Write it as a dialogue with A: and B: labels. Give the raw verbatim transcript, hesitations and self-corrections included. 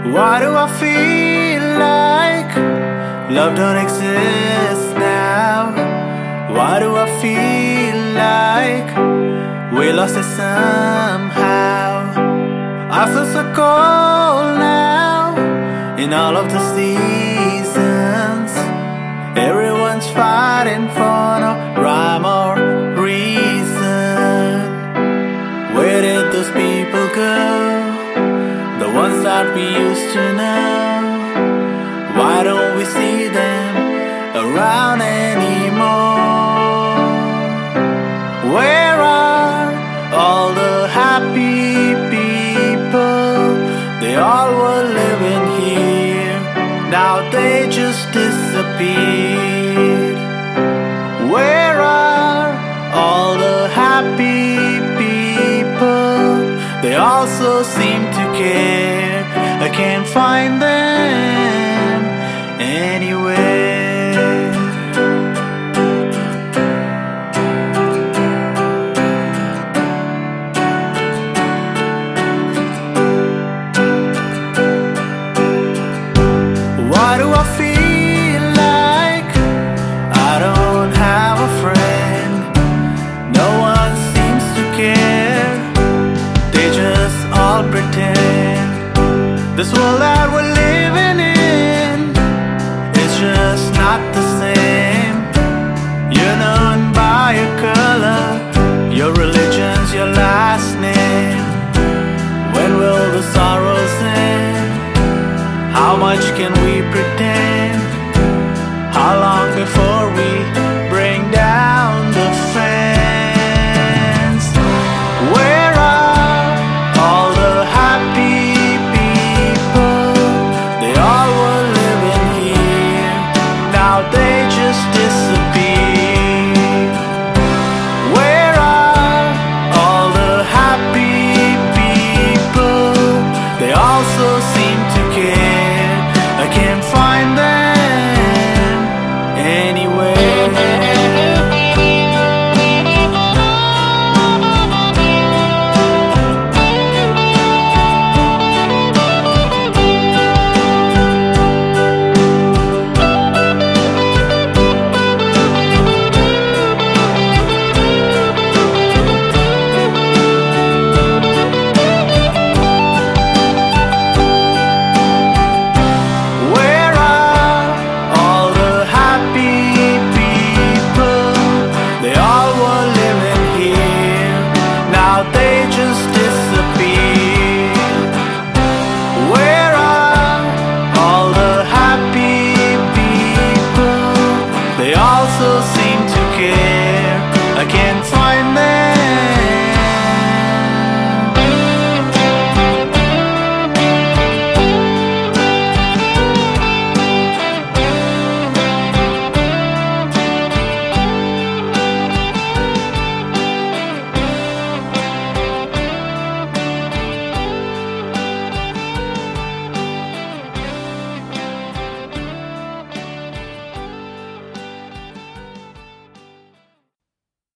A: Why do I feel like love don't exist now? Why do I feel like we lost it somehow? I feel so cold now in all of the seasons. Everyone's fighting for no rhyme or reason. Where did those people go? The ones that we used to know. Why don't we see them around anymore? Where are all the happy people? They all were living here. Now they just disappeared. Where are all the happy people? They also seem to care. I can't find them anywhere. Why do I feel like I don't have a friend? No one seems to care. They just all pretend. This world that we're living in is just not the same. You're known by your color, your religion's your last name. When will the sorrows end? How much can we pretend?